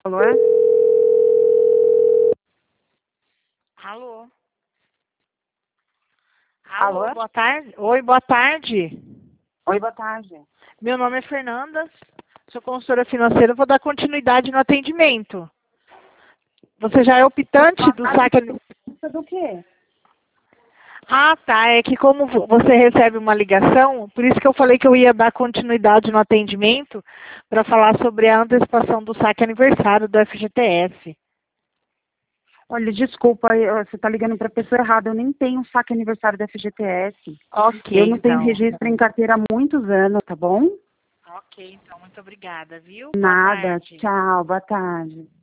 Alô? Alô? Alô? Boa tarde. Oi, boa tarde. Oi, boa tarde. Meu nome é Fernanda, sou consultora financeira, vou dar continuidade no atendimento. Você já é optante do saque... Do quê? Ah, tá, é que como você recebe uma ligação, por isso que eu falei que eu ia dar continuidade no atendimento para falar sobre a antecipação do saque aniversário do FGTS. Olha, desculpa, você está ligando para a pessoa errada. Eu nem tenho saque aniversário da FGTS. Ok, Eu não tenho então. registro em carteira há muitos anos, tá bom? Ok, então, muito obrigada, viu? Boa Nada. tarde. Tchau, boa tarde.